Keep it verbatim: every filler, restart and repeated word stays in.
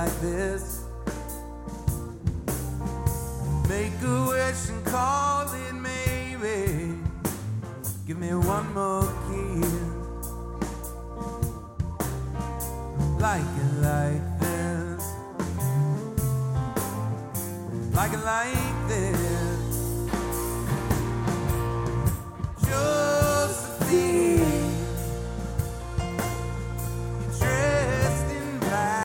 like this. Make a wish and call it maybe. Give me one more kiss. Like it like this. Like it like this.